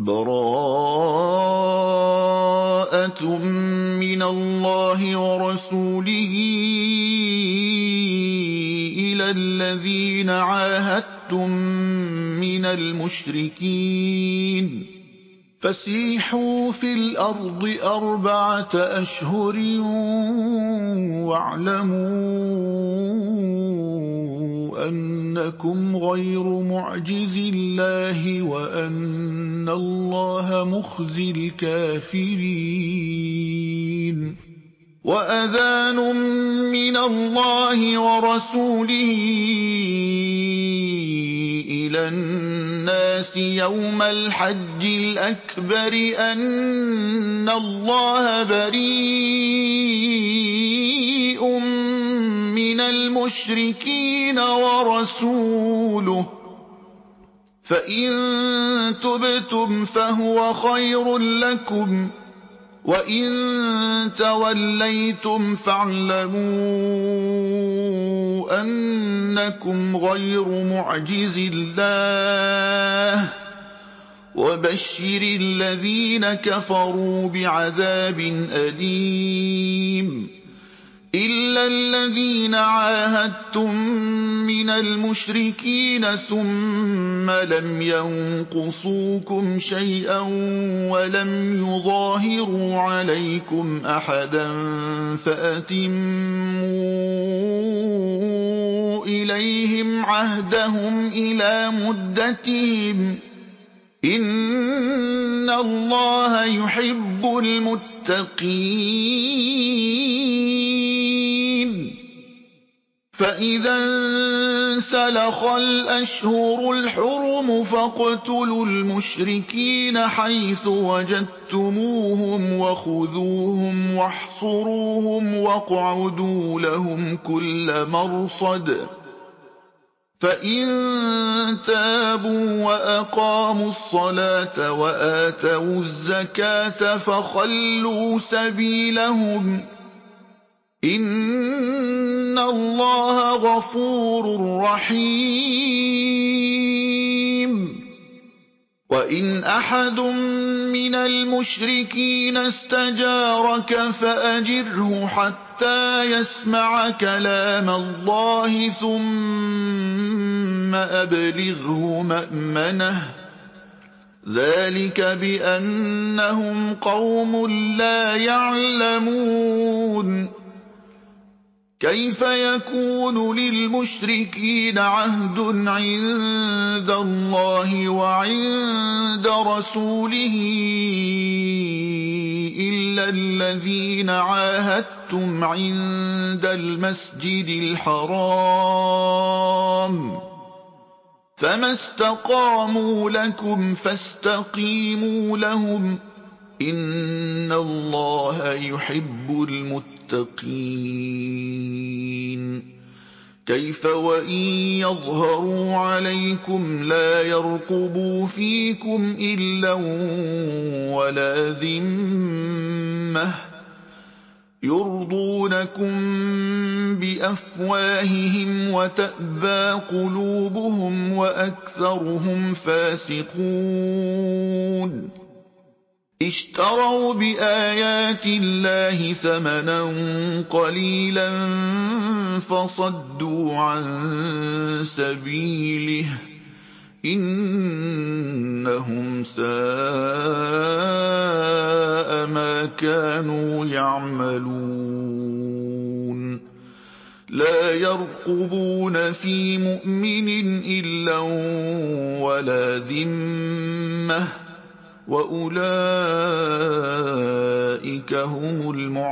بَرَاءَةٌ مِّنَ اللَّهِ وَرَسُولِهِ إِلَى الَّذِينَ عَاهَدتُّم مِّنَ الْمُشْرِكِينَ فَسِيحُوا فِي الْأَرْضِ 4 أشهر وَاعْلَمُوا أَنَّكُمْ غَيْرُ مُعْجِزِي اللَّهِ وَأَنَّ اللَّهَ مُخْزِي الْكَافِرِينَ وَأَذَانٌ مِّنَ اللَّهِ وَرَسُولِهِ إِلَى النَّاسِ يَوْمَ الْحَجِّ الْأَكْبَرِ أَنَّ اللَّهَ بَرِيءٌ مِّنَ الْمُشْرِكِينَ وَرَسُولُهُ ۚ فَإِن تُبْتُمْ فَهُوَ خَيْرٌ لَّكُمْ ۖ وَإِن تَوَلَّيْتُمْ فَاعْلَمُوا أَنَّكُمْ غَيْرُ مُعْجِزِي اللَّهِ ۗ وَبَشِّرِ الَّذِينَ كَفَرُوا بِعَذَابٍ أَلِيمٍ إِلَّا الَّذِينَ عَاهَدتُّم مِّنَ الْمُشْرِكِينَ ثُمَّ لَمْ يَنقُصُوكُمْ شَيْئًا وَلَمْ يُظَاهِرُوا عَلَيْكُمْ أَحَدًا فَأَتِمُّوا إِلَيْهِمْ عَهْدَهُمْ إِلَىٰ مُدَّتِهِمْ ۚ إِنَّ اللَّهَ يُحِبُّ الْمُتَّقِينَ فَإِذَا انسَلَخَ الْأَشْهُرُ الْحُرُمُ فَاقْتُلُوا الْمُشْرِكِينَ حَيْثُ وَجَدتُّمُوهُمْ وَخُذُوهُمْ وَاحْصُرُوهُمْ وَاقْعُدُوا لَهُمْ كُلَّ مَرْصَدٍ ۚ فَإِن تَابُوا وَأَقَامُوا الصَّلَاةَ وَآتَوُا الزَّكَاةَ فَخَلُّوا سَبِيلَهُمْ ۚ إِنَّ اللَّهَ غَفُورٌ رَّحِيمٌ وَإِنْ أَحَدٌ مِّنَ الْمُشْرِكِينَ اسْتَجَارَكَ فَأَجِرْهُ حَتَّىٰ يَسْمَعَ كَلَامَ اللَّهِ ثُمَّ أَبْلِغْهُ مَأْمَنَهُ ۚ ذَٰلِكَ بِأَنَّهُمْ قَوْمٌ لَّا يَعْلَمُونَ كَيْفَ يَكُونُ لِلْمُشْرِكِينَ عَهْدٌ عِندَ اللَّهِ وَعِندَ رَسُولِهِ إِلَّا الَّذِينَ عَاهَدتُّمْ عِندَ الْمَسْجِدِ الْحَرَامِ ۖ فَمَا اسْتَقَامُوا لَكُمْ فَاسْتَقِيمُوا لَهُمْ ۚ إِنَّ اللَّهَ يُحِبُّ الْمُتَّقِينَ كَيْفَ وَإِن يَظْهَرُوا عَلَيْكُمْ لَا يَرْقُبُوا فِيكُمْ إِلًّا وَلَا ذِمَّةً يُرْضُونَكُم بِأَفْوَاهِهِمْ وَتَأْبَىٰ قُلُوبُهُمْ وَأَكْثَرُهُمْ فَاسِقُونَ اشْتَرَوْا بِآيَاتِ اللَّهِ ثَمَنًا قَلِيلًا فَصَدُّوا عَن سَبِيلِهِ ۚ إِنَّهُمْ سَاءَ مَا كَانُوا يَعْمَلُونَ لَا يَرْقُبُونَ فِي مُؤْمِنٍ إِلًّا وَلَا ذِمَّةً ۚ وَأُولَٰئِكَ هُمُ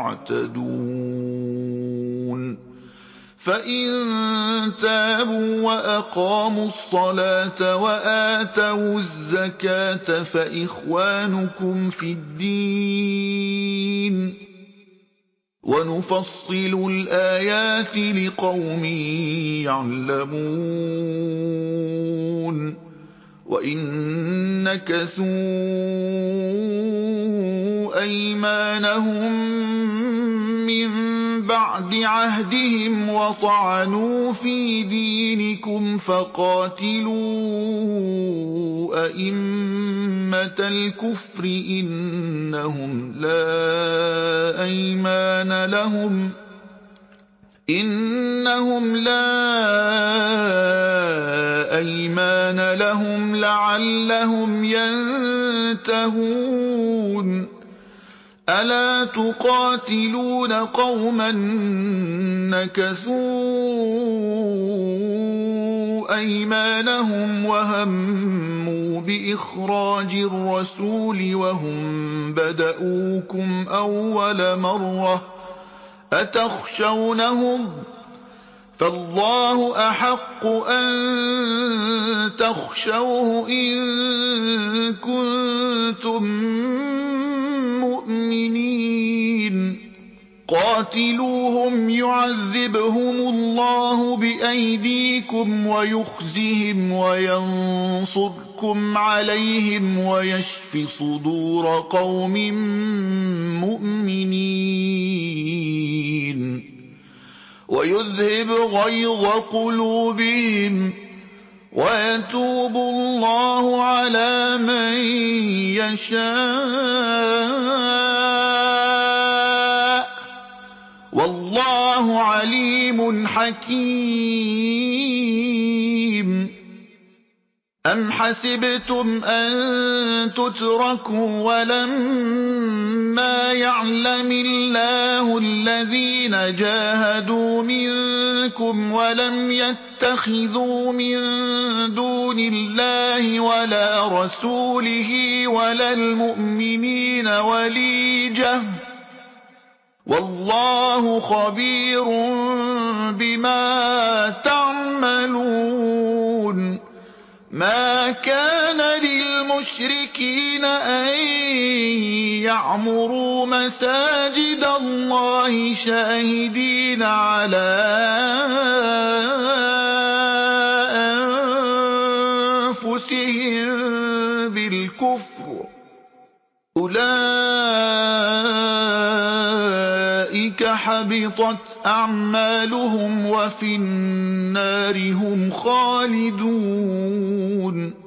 الْمُعْتَدُونَ فَإِن تَابُوا وَأَقَامُوا الصَّلَاةَ وَآتَوُا الزَّكَاةَ فَإِخْوَانُكُمْ فِي الدِّينِ ۗ وَنُفَصِّلُ الْآيَاتِ لِقَوْمٍ يَعْلَمُونَ وَإِن نَّكَثُوا أَيْمَانَهُم مِّن بَعْدِ بَعْدِ عَهْدِهِمْ وَطَعَنُوا فِي دِينِكُمْ فَقَاتِلُوا أَئِمَّةَ الْكُفْرِ إِنَّهُمْ لَا أَيْمَانَ لَهُمْ لَعَلَّهُمْ يَنتَهُونَ أَلَا تُقَاتِلُونَ قَوْمًا نَكَثُوا أَيْمَانَهُمْ وَهَمُّوا بِإِخْرَاجِ الرَّسُولِ وَهُم بَدَءُوكُمْ أَوَّلَ مَرَّةٍ أَتَخْشَوْنَهُمْ ۚ فَاللَّهُ أَحَقُّ أَن تَخْشَوْهُ إِن كُنتُم مُّؤْمِنِينَ قَاتِلُوهُمْ يُعَذِّبْهُمُ اللَّهُ بِأَيْدِيكُمْ وَيُخْزِهِمْ وَيَنصُرْكُمْ عَلَيْهِمْ وَيَشْفِ صُدُورَ قَوْمٍ مُّؤْمِنِينَ وَيُذْهِبْ غَيْظَ قُلُوبِهِمْ وَيَتُوبُ اللَّهُ عَلَىٰ مَن يَشَاءُ ۗ وَاللَّهُ عَلِيمٌ حَكِيمٌ أَمْ حَسِبْتُمْ أَن تُتْرَكُوا وَلَمَّا يَعْلَمِ اللَّهُ الَّذِينَ جَاهَدُوا مِنكُمْ وَلَمْ يَتَّخِذُوا مِن دُونِ اللَّهِ وَلَا رَسُولِهِ وَلَا الْمُؤْمِنِينَ وَلِيجَةً ۚ وَاللَّهُ خَبِيرٌ بِمَا تَعْمَلُونَ مَا كَانَ لِلْمُشْرِكِينَ أَن يَعْمُرُوا مَسَاجِدَ اللَّهِ شَاهِدِينَ عَلَىٰ أَنفُسِهِم بِالْكُفْرِ ۚ أُولَٰئِكَ حَبِطَتْ أَعْمَالُهُمْ وَفِي النَّارِ هُمْ خَالِدُونَ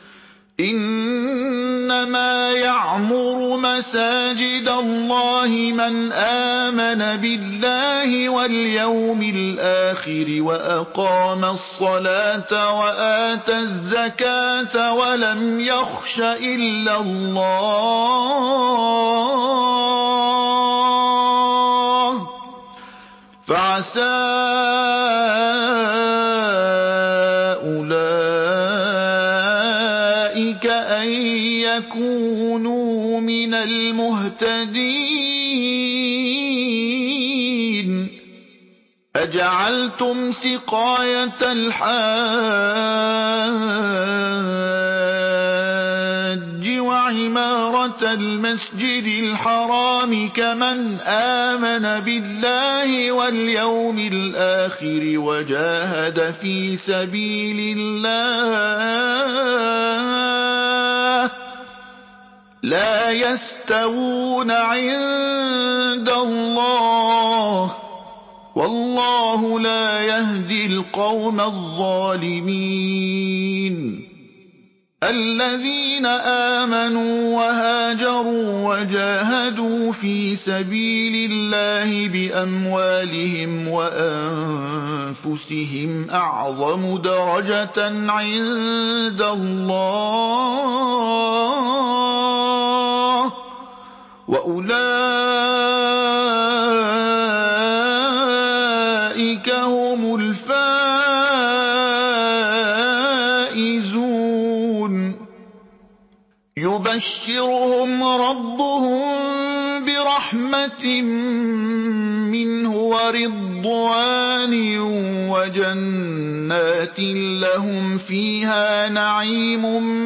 إِنَّمَا يَعْمُرُ مَسَاجِدَ اللَّهِ مَنْ آمَنَ بِاللَّهِ وَالْيَوْمِ الْآخِرِ وَأَقَامَ الصَّلَاةَ وَآتَى الزَّكَاةَ وَلَمْ يَخْشَ إِلَّا اللَّهَ ۖ فَعَسَىٰ أُولَٰئِكَ أَن يَكُونُوا مِنَ الْمُهْتَدِينَ أَجَعَلْتُمْ سِقَايَةَ الْحَاجِّ وَعِمَارَةَ الْمَسْجِدِ الْحَرَامِ كَمَنْ آمَنَ بِاللَّهِ وَالْيَوْمِ الْآخِرِ وَجَاهَدَ فِي سَبِيلِ اللَّهِ ۚ لَا يَسْتَوُونَ عِندَ اللَّهِ ۗ وَاللَّهُ لَا يَهْدِي الْقَوْمَ الظَّالِمِينَ الَّذِينَ آمَنُوا وَهَاجَرُوا وَجَاهَدُوا فِي سَبِيلِ اللَّهِ بِأَمْوَالِهِمْ وَأَنفُسِهِمْ أَعْظَمُ دَرَجَةً عِندَ اللَّهِ ۗ وَأُولَٰئِكَ هُمُ الْفَائِزُونَ يُبَشِّرُهُمْ رَبُّهُم بِرَحْمَةٍ مِّنْهُ وَرِضْوَانٍ وَجَنَّاتٍ لَّهُمْ فِيهَا نَعِيمٌ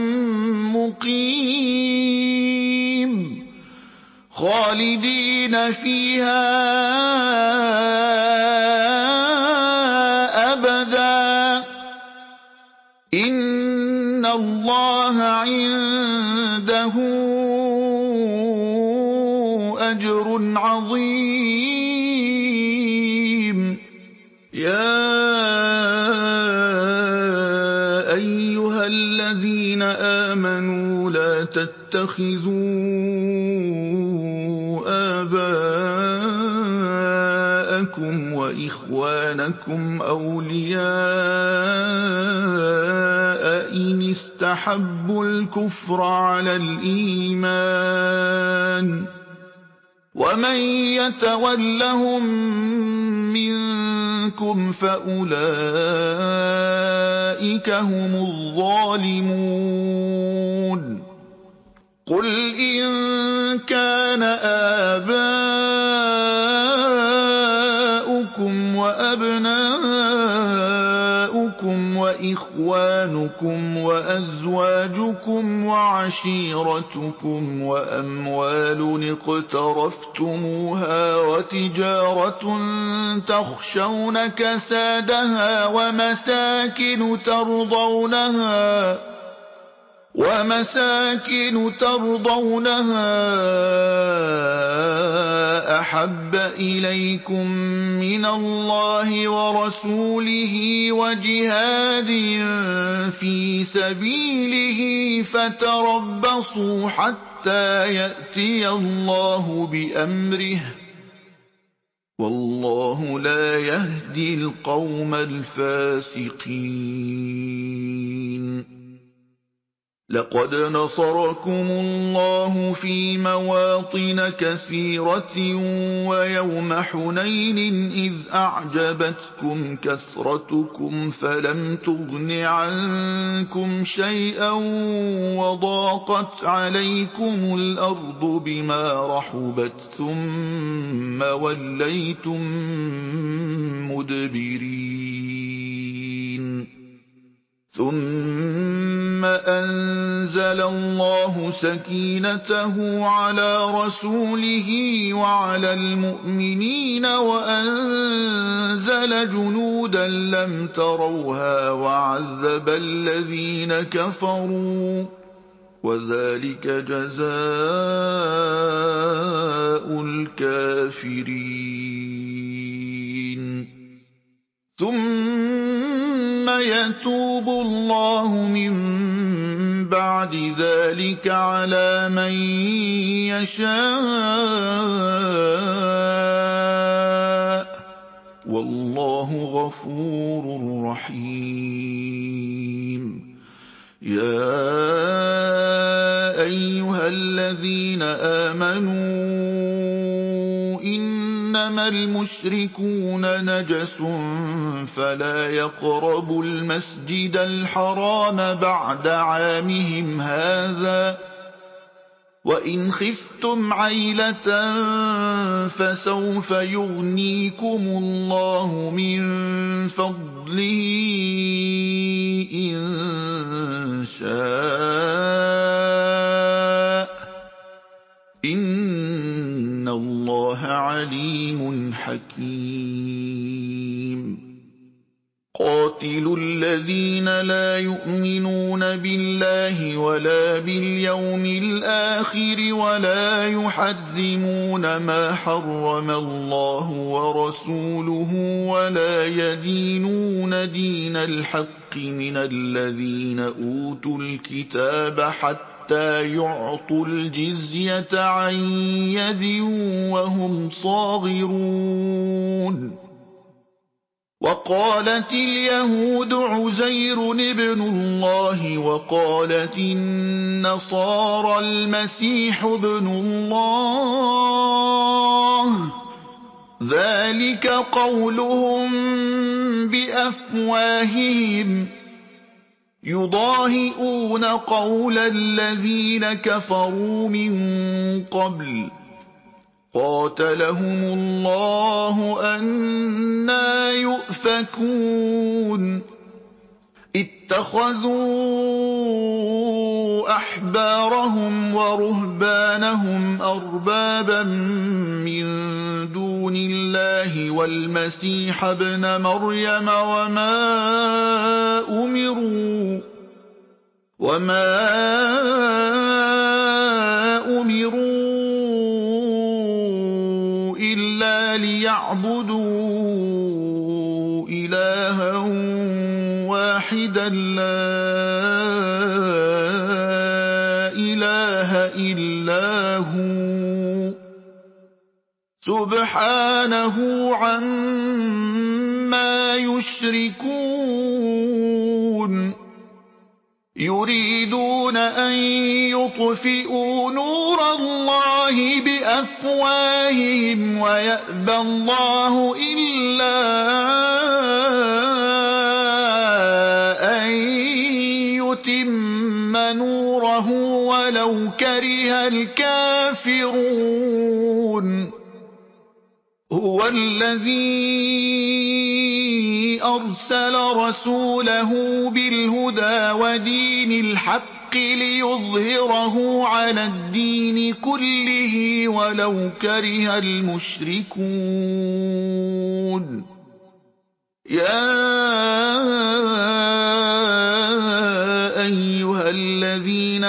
مُّقِيمٌ خَالِدِينَ فِيهَا أَبَدًا ۚ إِنَّ اللَّهَ عِندَهُ أَجْرٌ عَظِيمٌ يَا أَيُّهَا الَّذِينَ آمَنُوا لَا تَتَّخِذُوا آبَاءَكُمْ وَإِخْوَانَكُمْ أَوْلِيَاءَ إِنِ اسْتَحَبُّوا الْكُفْرَ عَلَى الْإِيمَانِ ۚ وَمَن يَتَوَلَّهُم مِّنكُمْ فَأُولَٰئِكَ هُمُ الظَّالِمُونَ قُلْ إِن كَانَ آبَاؤُكُمْ وَأَبْنَاؤُكُمْ وَإِخْوَانُكُمْ وَأَزْوَاجُكُمْ وَعَشِيرَتُكُمْ وَأَمْوَالٌ اقْتَرَفْتُمُوهَا وَتِجَارَةٌ تَخْشَوْنَ كَسَادَهَا وَمَسَاكِنُ تَرْضَوْنَهَا أَحَبَّ إِلَيْكُم مِّنَ اللَّهِ وَرَسُولِهِ وَجِهَادٍ فِي سَبِيلِهِ فَتَرَبَّصُوا حَتَّىٰ يَأْتِيَ اللَّهُ بِأَمْرِهِ ۗ وَاللَّهُ لَا يَهْدِي الْقَوْمَ الْفَاسِقِينَ لَقَدْ نَصَرَكُمُ اللَّهُ فِي مَوَاطِنَ كَثِيرَةٍ وَيَوْمَ حُنَيْنٍ إِذْ أَعْجَبَتْكُمْ كَثْرَتُكُمْ فَلَمْ تُغْنِ عَنكُمْ شَيْئًا وَضَاقَتْ عَلَيْكُمُ الْأَرْضُ بِمَا رَحُبَتْ ثُمَّ وَلَّيْتُم مُّدْبِرِينَ ثُمَّ أَنزَلَ اللَّهُ سَكِينَتَهُ عَلَىٰ رَسُولِهِ وَعَلَى الْمُؤْمِنِينَ وَأَنزَلَ جُنُودًا لَّمْ تَرَوْهَا وَعَذَّبَ الَّذِينَ كَفَرُوا ۚ وَذَٰلِكَ جَزَاءُ الْكَافِرِينَ ثُمَّ يَتُوبُ اللَّهُ مِن بَعْدِ ذَٰلِكَ عَلَىٰ مَن يَشَاءُ ۗ وَاللَّهُ غَفُورٌ رَّحِيمٌ يَا أَيُّهَا الَّذِينَ آمَنُوا إِنَّمَا الْمُشْرِكُونَ نَجَسٌ فَلَا يَقْرَبُوا الْمَسْجِدَ الْحَرَامَ بَعْدَ عَامِهِمْ هَٰذَا ۚ وَإِنْ خِفْتُمْ عَيْلَةً فَسَوْفَ يُغْنِيكُمُ اللَّهُ مِن فَضْلِهِ إِن شَاءَ ۚ إِنَّ اللَّهَ عَلِيمٌ حَكِيمٌ قَاتِلُوا الَّذِينَ لَا يُؤْمِنُونَ بِاللَّهِ وَلَا بِالْيَوْمِ الْآخِرِ وَلَا يُحَرِّمُونَ مَا حَرَّمَ اللَّهُ وَرَسُولُهُ وَلَا يَدِينُونَ دِينَ الْحَقِّ مِنَ الَّذِينَ أُوتُوا الْكِتَابَ حَتَّىٰ يُعْطُوا الْجِزْيَةَ عَن يَدٍ وَهُمْ صَاغِرُونَ وَقَالَتِ الْيَهُودُ عُزَيْرٌ ابْنُ اللَّهِ وَقَالَتِ النَّصَارَى الْمَسِيحُ ابْنُ اللَّهِ ۖ ذَٰلِكَ قَوْلُهُم بِأَفْوَاهِهِمْ ۖ يُضَاهِئُونَ قَوْلَ الَّذِينَ كَفَرُوا مِن قَبْلُ ۚ قَاتَلَهُمُ اللَّهُ أَنَّىٰ يُؤْفَكُونَ اتَّخَذُوا أَحْبَارَهُمْ وَرُهْبَانَهُمْ أَرْبَابًا مِّن دُونِ اللَّهِ وَالْمَسِيحَ ابْنَ مَرْيَمَ وَمَا أُمِرُوا إِلَّا لِيَعْبُدُوا وَاحِدًا لَّا إِلَٰهَ إِلَّا هُوَ سُبْحَانَهُ عَمَّا يُشْرِكُونَ يُرِيدُونَ أَن يُطْفِئُوا نُورَ اللَّهِ بِأَفْوَاهِهِمْ وَيَأْبَى اللَّهُ إِلَّا أَن يُتِمَّ نُورَهُ وَلَوْ كَرِهَ الْكَافِرُونَ هُوَ الَّذِي أَرْسَلَ رَسُولَهُ بِالْهُدَىٰ وَدِينِ الْحَقِّ لِيُظْهِرَهُ عَلَى الدِّينِ كُلِّهِ وَلَوْ كَرِهَ الْمُشْرِكُونَ يَا أَيُّهَا الَّذِينَ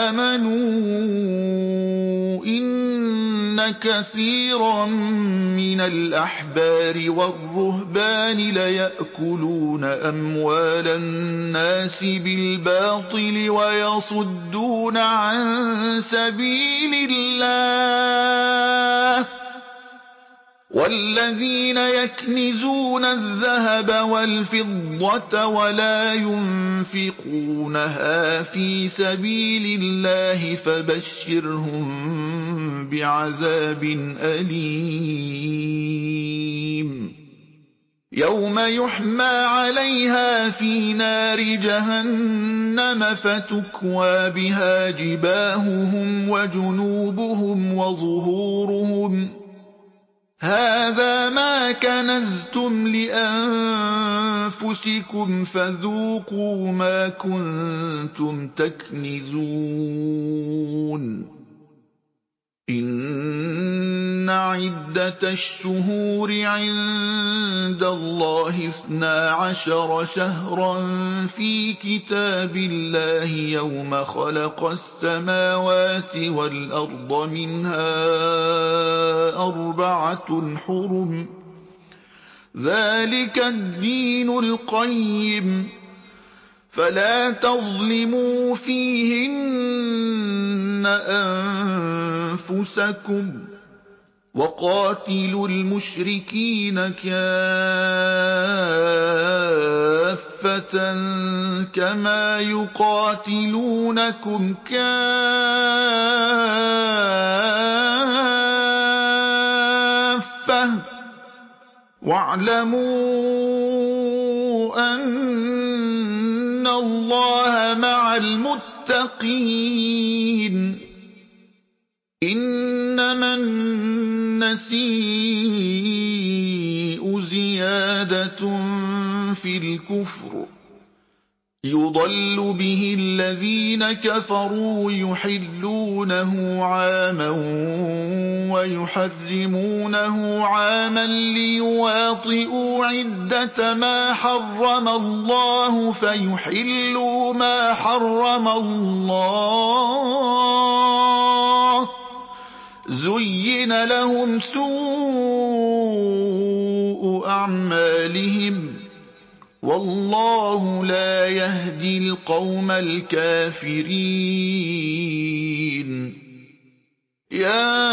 آمَنُوا إِنَّ كَثِيرًا مِّنَ الْأَحْبَارِ وَالرُّهْبَانِ لَيَأْكُلُونَ أَمْوَالَ النَّاسِ بِالْبَاطِلِ وَيَصُدُّونَ عَن سَبِيلِ اللَّهِ وَالَّذِينَ يَكْنِزُونَ الذَّهَبَ وَالْفِضَّةَ وَلَا يُنفِقُونَهَا فِي سَبِيلِ اللَّهِ فَبَشِّرْهُم بِعَذَابٍ أَلِيمٍ يَوْمَ يُحْمَىٰ عَلَيْهَا فِي نَارِ جَهَنَّمَ فَتُكْوَىٰ بِهَا جِبَاهُهُمْ وَجُنُوبُهُمْ وَظُهُورُهُمْ هَٰذَا مَا كَنَزْتُمْ لِأَنفُسِكُمْ فَذُوقُوا مَا كُنتُمْ تَكْنِزُونَ إِنَّ عِدَّةَ الشُّهُورِ عِندَ اللَّهِ 12 شَهْرًا فِي كِتَابِ اللَّهِ يَوْمَ خَلَقَ السَّمَاوَاتِ وَالْأَرْضَ مِنْهَا 4 حُرُمٌ ۚ ذَٰلِكَ الدِّينُ الْقَيِّمُ ۚ فَلَا تَظْلِمُوا فِيهِنَّ أَنفُسَكُمْ ۚ وَقَاتِلُوا الْمُشْرِكِينَ كَافَّةً كَمَا يُقَاتِلُونَكُمْ كَافَّةً ۚ وَاعْلَمُوا أَنَّ اللَّهَ مَعَ الْمُتَّقِينَ إِنَّمَا النَّسِيءُ زِيَادَةٌ فِي الْكُفْرِ يُضَلُّ بِهِ الَّذِينَ كَفَرُوا يُحِلُّونَهُ عَامًا وَيُحَرِّمُونَهُ عَامًا لِّيُوَاطِئُوا عِدَّةَ مَا حَرَّمَ اللَّهُ فَيُحِلُّوا مَا حَرَّمَ اللَّهُ ۚ زُيِّنَ لَهُمْ سُوءُ أَعْمَالِهِمْ ۗ وَاللَّهُ لَا يَهْدِي الْقَوْمَ الْكَافِرِينَ يَا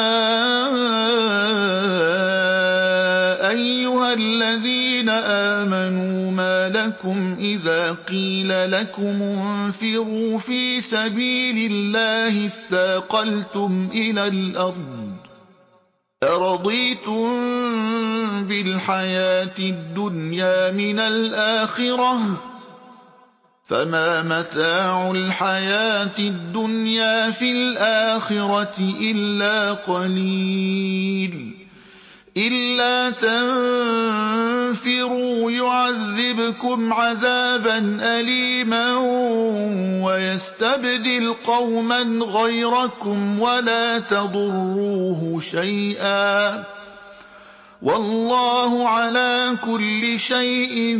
أَيُّهَا الَّذِينَ آمَنُوا مَا لَكُمْ إِذَا قِيلَ لَكُمُ انفِرُوا فِي سَبِيلِ اللَّهِ اثَّاقَلْتُمْ إِلَى الْأَرْضِ أَرَضِيتُم بِالْحَيَاةِ الدُّنْيَا مِنَ الْآخِرَةِ ۚ فَمَا مَتَاعُ الْحَيَاةِ الدُّنْيَا فِي الْآخِرَةِ إِلَّا قَلِيلٌ إِلَّا تَنفِرُوا يُعَذِّبْكُمْ عَذَابًا أَلِيمًا وَيَسْتَبْدِلْ قَوْمًا غَيْرَكُمْ وَلَا تَضُرُّوهُ شَيْئًا ۗ وَاللَّهُ عَلَىٰ كُلِّ شَيْءٍ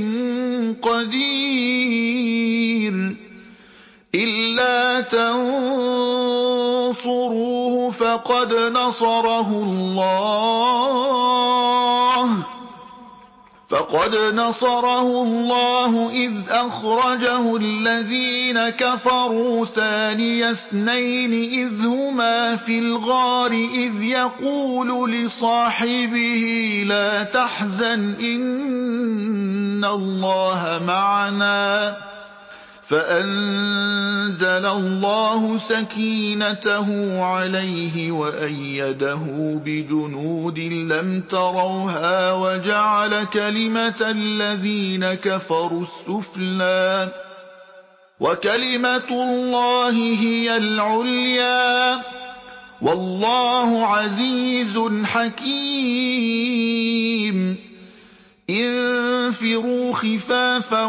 قَدِيرٌ إِلَّا تَنصُرُوهُ فَقَدْ نَصَرَهُ اللَّهُ فقد نصره الله إذ أخرجه الذين كفروا ثاني اثنين إذ هما في الغار إذ يقول لصاحبه لا تحزن إن الله معنا فأنزل الله سكينته عليه وأيده بجنود لم تروها وجعل كلمة الذين كفروا السفلى وكلمة الله هي العليا والله عزيز حكيم انفروا خفافا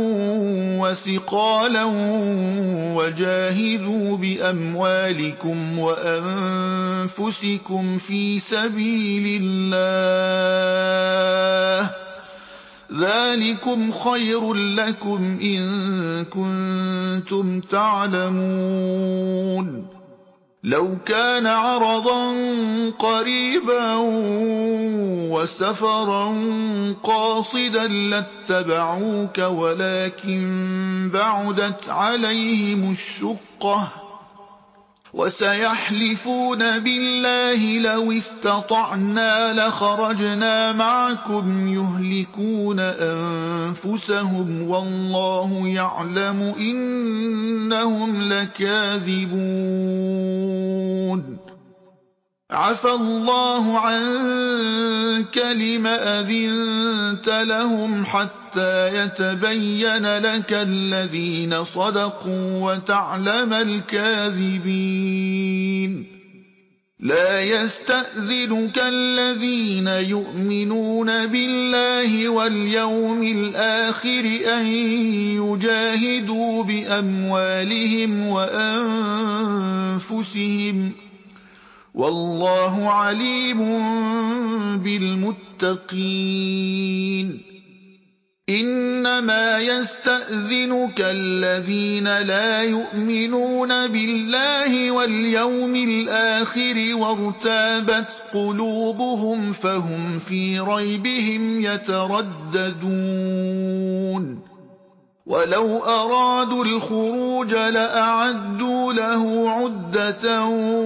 وثقالا وجاهدوا بأموالكم وأنفسكم في سبيل الله ذلكم خير لكم إن كنتم تعلمون لو كان عرضا قريبا وسفرا قاصدا لاتبعوك ولكن بعدت عليهم الشقة وسيحلفون بالله لو استطعنا لخرجنا معكم يهلكون أنفسهم والله يعلم إنهم لكاذبون عفى الله عنك لم أذنت لهم حتى يتبين لك الذين صدقوا وتعلم الكاذبين لا يستأذنك الذين يؤمنون بالله واليوم الآخر أن يجاهدوا بأموالهم وأنفسهم والله عليم بالمتقين إنما يستأذنك الذين لا يؤمنون بالله واليوم الآخر وارتابت قلوبهم فهم في ريبهم يترددون ولو أرادوا الخروج لأعدوا له عدة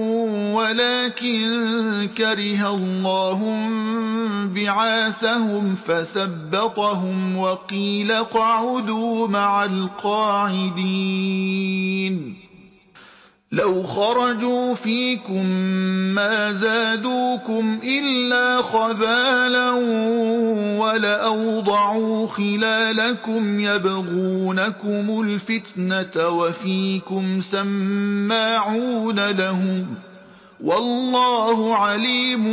ولكن كره الله بعاثهم فثبطهم وقيل اقعدوا مع القاعدين لو خرجوا فيكم ما زادوكم إلا خبالا ولأوضعوا خلالكم يبغونكم الفتنة وفيكم سماعون لهم والله عليم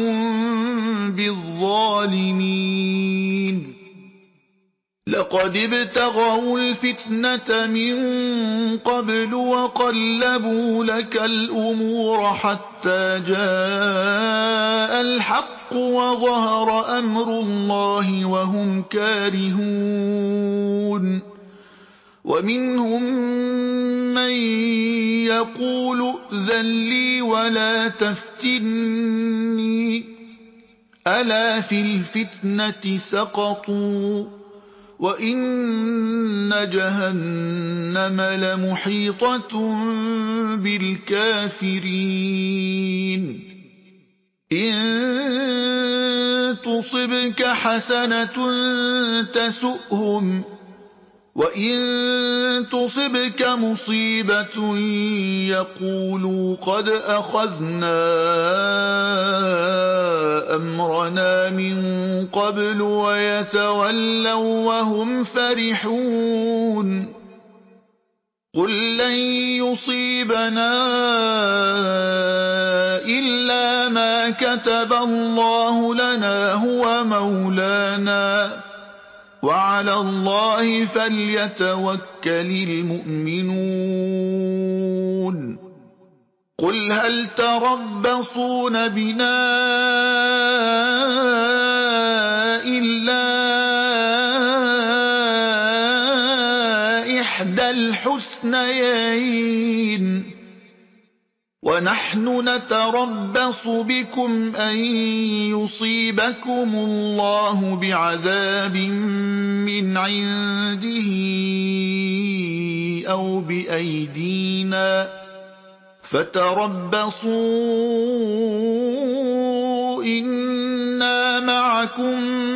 بالظالمين لقد ابتغوا الفتنة من قبل وقلبوا لك الأمور حتى جاء الحق وظهر أمر الله وهم كارهون ومنهم من يقول ائذن لي ولا تفتني ألا في الفتنة سقطوا وإن جهنم لمحيطة بالكافرين إن تصبك حسنة تسؤهم وإن تصبك مصيبة يقولوا قد أخذنا أمرنا من قبل ويتولوا وهم فرحون قل لن يصيبنا إلا ما كتب الله لنا هو مولانا وعلى الله فليتوكل المؤمنون قل هل تربصون بنا إلا إحدى الحسنيين وَنَحْنُ نَتَرَبَّصُ بِكُمْ أَن يُصِيبَكُمُ اللَّهُ بِعَذَابٍ مِّنْ عِندِهِ أَوْ بِأَيْدِينَا ۖ فَتَرَبَّصُوا إِنَّا مَعَكُم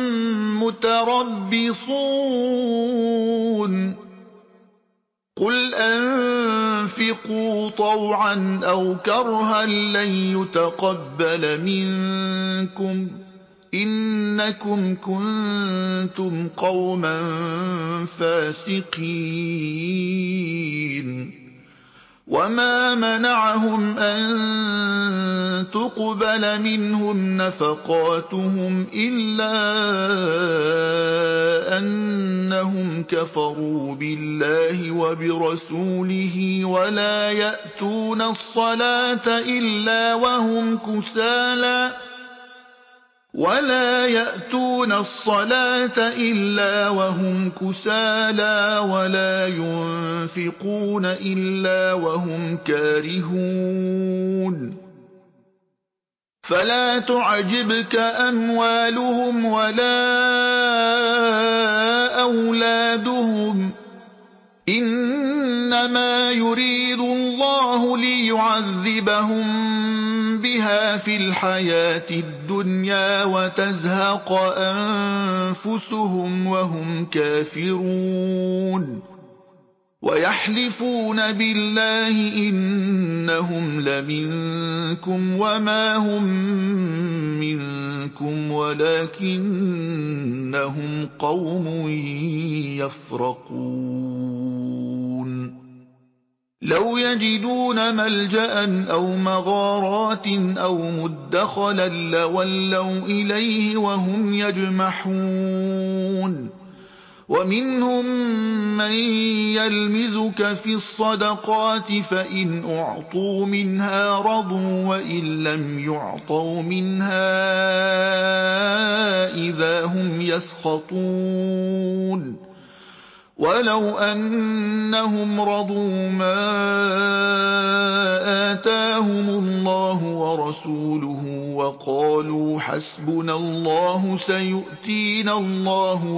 مُّتَرَبِّصُونَ قُلْ أَنفِقُوا طَوْعًا أَوْ كَرْهًا لَّن يُتَقَبَّلَ مِنكُمْ ۖ إِنَّكُمْ كُنتُمْ قَوْمًا فَاسِقِينَ وَمَا مَنَعَهُمْ أَن تُقْبَلَ مِنْهُمْ نَفَقَاتُهُمْ إِلَّا أَنَّهُمْ كَفَرُوا بِاللَّهِ وَبِرَسُولِهِ وَلَا يَأْتُونَ الصَّلَاةَ إِلَّا وَهُمْ كُسَالَىٰ وَلَا يُنفِقُونَ إِلَّا وَهُمْ كَارِهُونَ فَلَا تُعْجِبْكَ أَمْوَالُهُمْ وَلَا أَوْلَادُهُمْ ۚ إِنَّمَا يُرِيدُ اللَّهُ لِيُعَذِّبَهُم بِهَا فِي الْحَيَاةِ الدُّنْيَا وَتَزْهَقَ أَنفُسُهُمْ وَهُمْ كَافِرُونَ وَيَحْلِفُونَ بِاللَّهِ إِنَّهُمْ لَمِنكُمْ وَمَا هُم مِّنكُمْ وَلَٰكِنَّهُمْ قَوْمٌ يَفْرَقُونَ لَوْ يَجِدُونَ مَلْجَأً أَوْ مَغَارَاتٍ أَوْ مُدَّخَلًا لَّوَلَّوْا إِلَيْهِ وَهُمْ يَجْمَحُونَ وَمِنْهُم مَّن يَلْمِزُكَ فِي الصَّدَقَاتِ فَإِنْ أُعْطُوا مِنْهَا رَضُوا وَإِن لَّمْ يُعْطَوْا مِنْهَا إِذَا هُمْ يَسْخَطُونَ وَلَوْ أَنَّهُمْ رَضُوا مَا آتَاهُمُ اللَّهُ وَرَسُولُهُ وَقَالُوا حَسْبُنَا اللَّهُ سَيُؤْتِينَا اللَّهُ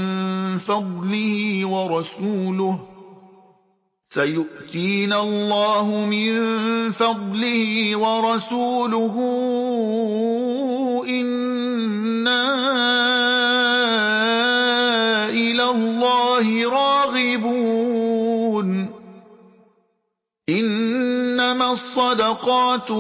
مِن فَضْلِهِ وَرَسُولُهُ إِنَّا إِلَى اللَّهِ راغبون إِنَّمَا الصَّدَقَاتُ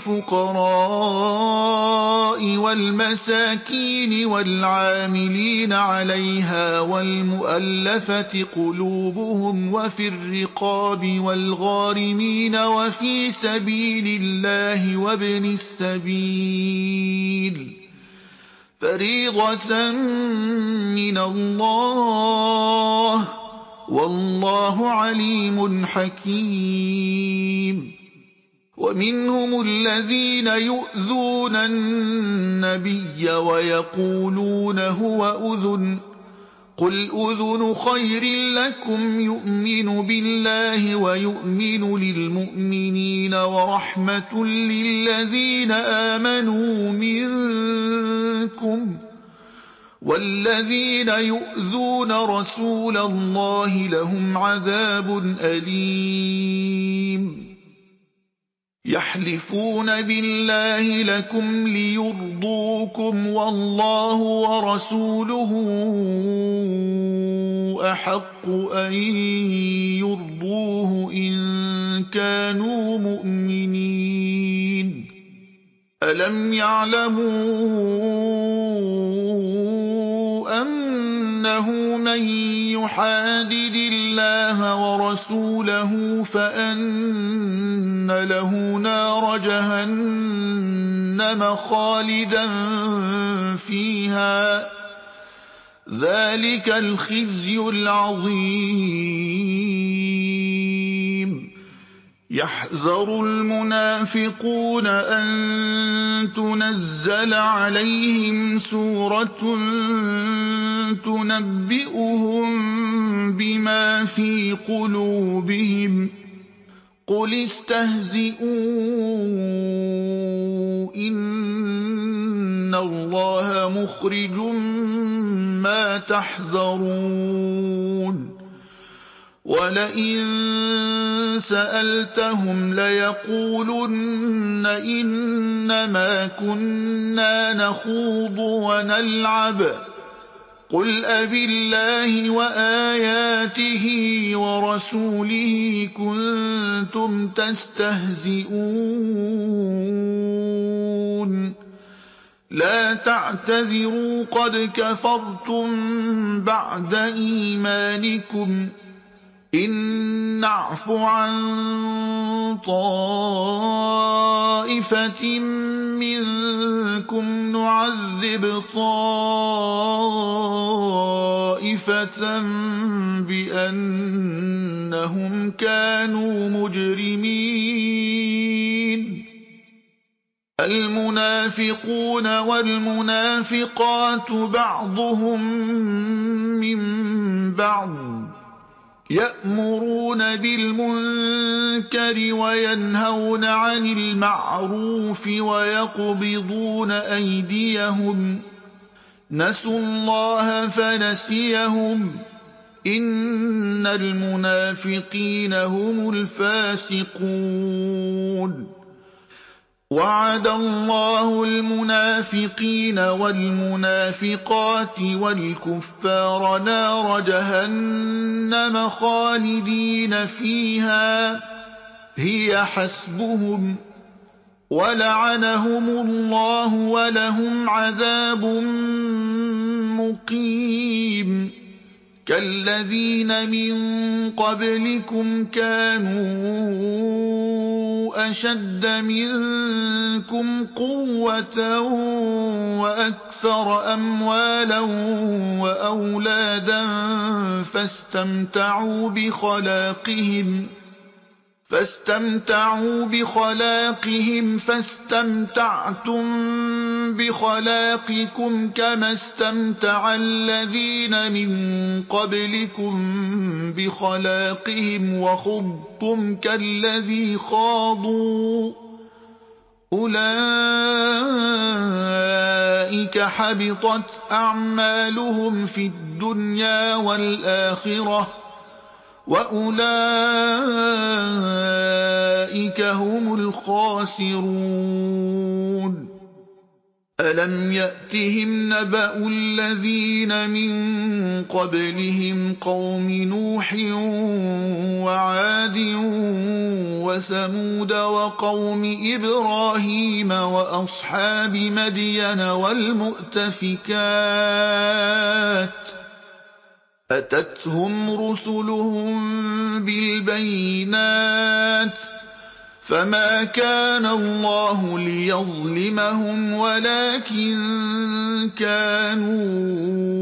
لِلْفُقَرَاءِ وَالْمَسَاكِينِ وَالْعَامِلِينَ عَلَيْهَا وَالْمُؤَلَّفَةِ قُلُوبُهُمْ وَفِي الرِّقَابِ وَالْغَارِمِينَ وَفِي سَبِيلِ اللَّهِ وَابْنِ السَّبِيلِ فَرِيضَةً مِّنَ اللَّهِ ۗ وَاللَّهُ عَلِيمٌ حَكِيمٌ وَمِنْهُمُ الَّذِينَ يُؤْذُونَ النَّبِيَّ وَيَقُولُونَ هُوَ أُذُنٌ ۚ قُلْ أُذُنُ خَيْرٍ لَّكُمْ يُؤْمِنُ بِاللَّهِ وَيُؤْمِنُ لِلْمُؤْمِنِينَ وَرَحْمَةٌ لِّلَّذِينَ آمَنُوا مِنكُمْ ۚ وَالَّذِينَ يُؤْذُونَ رَسُولَ اللَّهِ لَهُمْ عَذَابٌ أَلِيمٌ يَحْلِفُونَ بِاللَّهِ لَكُمْ لِيُرْضُوكُمْ وَاللَّهُ وَرَسُولُهُ أَحَقُّ أَن يُرْضُوهُ إِن كَانُوا مُؤْمِنِينَ أَلَمْ يَعْلَمُوا أَنَّهُ مَن يُحَادِدِ اللَّهَ وَرَسُولَهُ فَأَنَّ لَهُ نَارَ جَهَنَّمَ خَالِدًا فِيهَا ۚ ذَٰلِكَ الْخِزْيُ الْعَظِيمُ يَحْذَرُ الْمُنَافِقُونَ أَن تُنَزَّلَ عَلَيْهِمْ سُورَةٌ تُنَبِّئُهُم بِمَا فِي قُلُوبِهِمْ ۚ قُلِ اسْتَهْزِئُوا إِنَّ اللَّهَ مُخْرِجٌ مَّا تَحْذَرُونَ وَلَئِن سَأَلْتَهُمْ لَيَقُولُنَّ إِنَّمَا كُنَّا نَخُوضُ وَنَلْعَبُ ۚ قُلْ أَبِاللَّهِ وَآيَاتِهِ وَرَسُولِهِ كُنتُمْ تَسْتَهْزِئُونَ لَا تَعْتَذِرُوا قَدْ كَفَرْتُم بَعْدَ إِيمَانِكُمْ ۚ إِن نَّعْفُ عَن طَائِفَةٍ مِّنكُمْ نُعَذِّبْ طَائِفَةً بِأَنَّهُمْ كَانُوا مُجْرِمِينَ الْمُنَافِقُونَ وَالْمُنَافِقَاتُ بَعْضُهُم مِّن بَعْضٍ يَأْمُرُونَ بِالْمُنكَرِ وَيَنْهَوْنَ عَنِ الْمَعْرُوفِ وَيَقْبِضُونَ أَيْدِيَهُمْ ۚ نَسُوا اللَّهَ فَنَسِيَهُمْ ۗ إِنَّ الْمُنَافِقِينَ هُمُ الْفَاسِقُونَ وَعَدَ اللَّهُ الْمُنَافِقِينَ وَالْمُنَافِقَاتِ وَالْكُفَّارَ نَارَ جَهَنَّمَ خَالِدِينَ فِيهَا ۚ هِيَ حَسْبُهُمْ ۚ وَلَعَنَهُمُ اللَّهُ وَلَهُمْ عَذَابٌ مُّقِيمٌ كَالَّذِينَ مِن قَبْلِكُمْ كَانُوا أَشَدَّ مِنكُمْ قُوَّةً وَأَكْثَرَ أَمْوَالًا وَأَوْلَادًا فَاسْتَمْتَعُوا بِخَلَاقِهِمْ فَاسْتَمْتَعْتُم بِخَلَاقِكُمْ كَمَا اسْتَمْتَعَ الَّذِينَ مِن قَبْلِكُم بِخَلَاقِهِمْ وَخُضْتُمْ كَالَّذِي خَاضُوا ۚ أُولَٰئِكَ حَبِطَتْ أَعْمَالُهُمْ فِي الدُّنْيَا وَالْآخِرَةِ ۖ وَأُولَٰئِكَ هُمُ الْخَاسِرُونَ أَلَمْ يَأْتِهِمْ نَبَأُ الَّذِينَ مِن قَبْلِهِمْ قَوْمِ نُوحٍ وَعَادٍ وَثَمُودَ وَقَوْمِ إِبْرَاهِيمَ وَأَصْحَابِ مَدْيَنَ وَالْمُؤْتَفِكَاتِ ۚ أَتَتْهُمْ رُسُلُهُم بِالْبَيِّنَاتِ ۖ فَمَا كَانَ اللَّهُ لِيَظْلِمَهُمْ وَلَٰكِن كَانُوا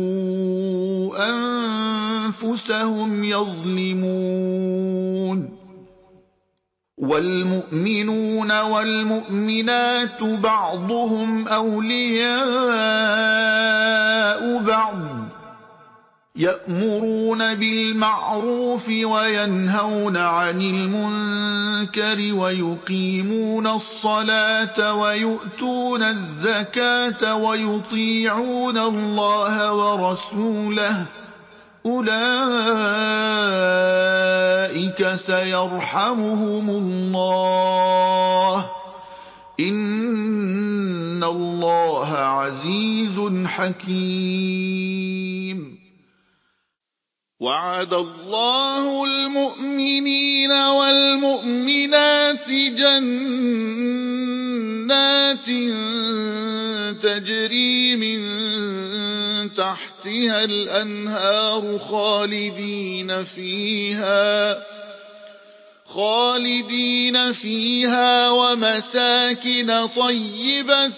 أَنفُسَهُمْ يَظْلِمُونَ وَالْمُؤْمِنُونَ وَالْمُؤْمِنَاتُ بَعْضُهُمْ أَوْلِيَاءُ بَعْضٍ يَأْمُرُونَ بِالْمَعْرُوفِ وَيَنْهَوْنَ عَنِ الْمُنكَرِ وَيُقِيمُونَ الصَّلَاةَ وَيُؤْتُونَ الزَّكَاةَ وَيُطِيعُونَ اللَّهَ وَرَسُولَهُ ۚ أُولَٰئِكَ سَيَرْحَمُهُمُ اللَّهُ ۗ إِنَّ اللَّهَ عَزِيزٌ حَكِيمٌ وَعَدَ اللَّهُ الْمُؤْمِنِينَ وَالْمُؤْمِنَاتِ جَنَّاتٍ تَجْرِي مِن تَحْتِهَا الْأَنْهَارُ خَالِدِينَ فِيهَا وَمَسَاكِنَ طَيِّبَةً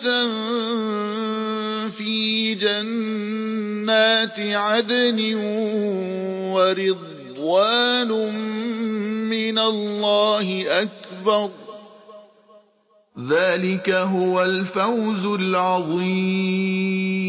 فِي جَنَّاتِ عَدْنٍ وَرِضْوَانٌ مِّنَ اللَّهِ أَكْبَرُ ۚ ذَٰلِكَ هُوَ الْفَوْزُ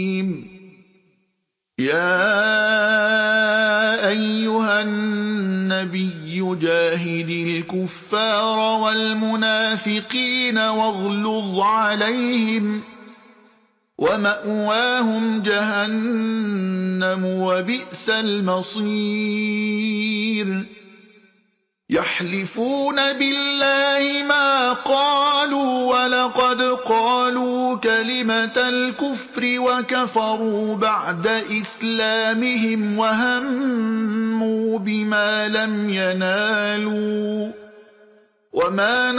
الْعَظِيمُ يَا أَيُّهَا النَّبِيُّ النَّبِيُّ جَاهِدِ الْكُفَّارَ وَالْمُنَافِقِينَ وَاغْلُظْ عَلَيْهِمْ ۚ وَمَأْوَاهُمْ جَهَنَّمُ ۖ وَبِئْسَ الْمَصِيرُ يَحْلِفُونَ بِاللَّهِ مَا قَالُوا وَلَقَدْ قَالُوا كَلِمَةَ الْكُفْرِ وَكَفَرُوا بَعْدَ إِسْلَامِهِمْ وَهَمُّوا بِمَا لَمْ يَنَالُوا ۚ وَمَا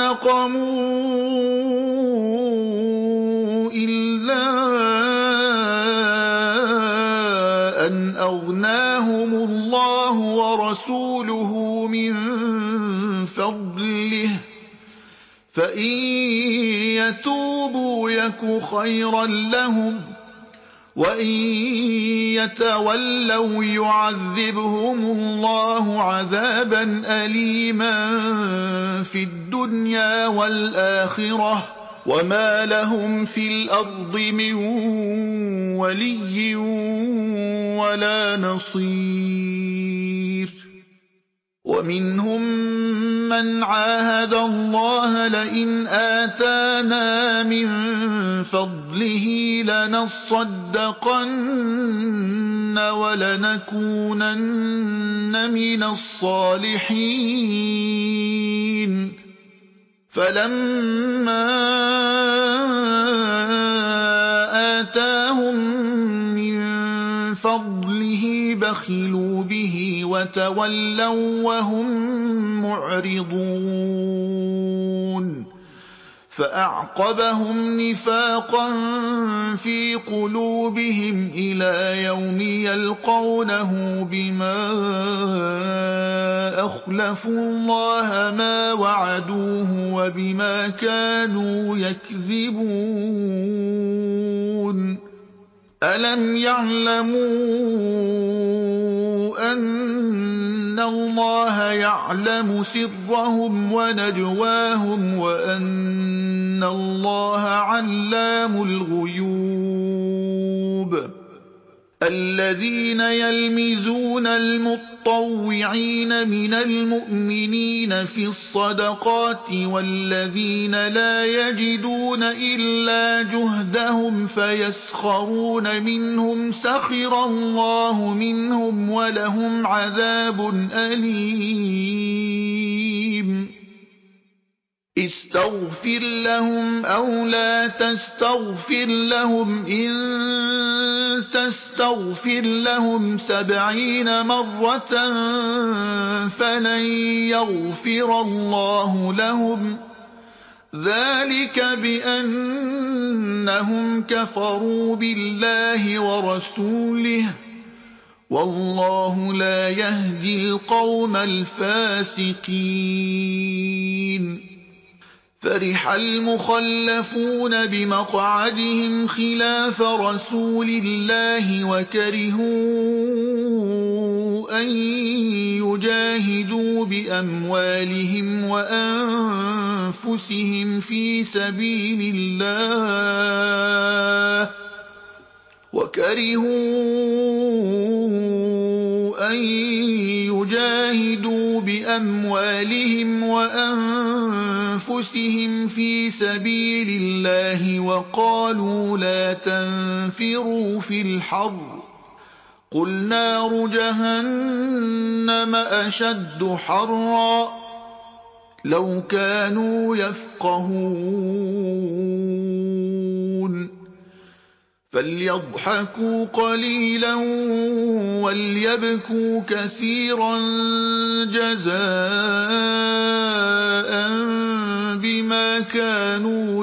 نَقَمُوا إِلَّا أَنْ أَغْنَاهُمُ اللَّهُ وَرَسُولُهُ مِن فَضْلِهِ ۚ فَإِن يَتُوبُوا يَكُ خَيْرًا لَّهُمْ ۖ وَإِن يَتَوَلَّوْا يُعَذِّبْهُمُ اللَّهُ عَذَابًا أَلِيمًا فِي الدُّنْيَا وَالْآخِرَةِ ۚ وَمَا لَهُمْ فِي الْأَرْضِ مِن وَلِيٍّ وَلَا نَصِيرٍ وَمِنْهُم مَّنْ عَاهَدَ اللَّهَ لَئِنْ آتَانَا مِن فَضْلِهِ لَنَصَّدَّقَنَّ وَلَنَكُونَنَّ مِنَ الصَّالِحِينَ فَلَمَّا آتَاهُم مِّن فَضْلِهِ بَخِلُوا بِهِ وَتَوَلَّوا وَّهُم مُّعْرِضُونَ فَأَعْقَبَهُمْ نِفَاقًا فِي قُلُوبِهِمْ إِلَىٰ يَوْمِ يَلْقَوْنَهُ بِمَا أَخْلَفُوا اللَّهَ مَا وَعَدُوهُ وَبِمَا كَانُوا يَكْذِبُونَ أَلَمْ يَعْلَمُوا أَنَّ اللَّهَ يَعْلَمُ سِرَّهُمْ وَنَجْوَاهُمْ وَأَنَّ اللَّهَ عَلَّامُ الْغُيُوبِ الَّذِينَ يَلْمِزُونَ الْمُطَّوِّعِينَ مِنَ الْمُؤْمِنِينَ فِي الصَّدَقَاتِ وَالَّذِينَ لَا يَجِدُونَ إِلَّا جُهْدَهُمْ فَيَسْخَرُونَ مِنْهُمْ سَخِرَ اللَّهُ مِنْهُمْ وَلَهُمْ عَذَابٌ أَلِيمٌ اسْتَغْفِرْ لَهُمْ أَوْ لَا تَسْتَغْفِرْ لَهُمْ إِن تَسْتَغْفِرْ لَهُمْ 70 مَرَّةً فَلَن يَغْفِرَ اللَّهُ لَهُمْ ۚ ذَٰلِكَ بِأَنَّهُمْ كَفَرُوا بِاللَّهِ وَرَسُولِهِ ۗ وَاللَّهُ لَا يَهْدِي الْقَوْمَ الْفَاسِقِينَ فَرِحَ الْمُخَلَّفُونَ بِمَقْعَدِهِمْ خِلَافَ رَسُولِ اللَّهِ وَكَرِهُوا أَن يُجَاهِدُوا بِأَمْوَالِهِمْ وَأَنفُسِهِمْ فِي سَبِيلِ اللَّهِ وَقَالُوا لَا تَنفِرُوا فِي الْحَرِّ ۗ قُلْ نَارُ جَهَنَّمَ أَشَدُّ حَرًّا ۚ لَّوْ كَانُوا يَفْقَهُونَ فَلْيَضْحَكُوا قَلِيلًا وَلْيَبْكُوا كَثِيرًا جَزَاءً بِمَا كَانُوا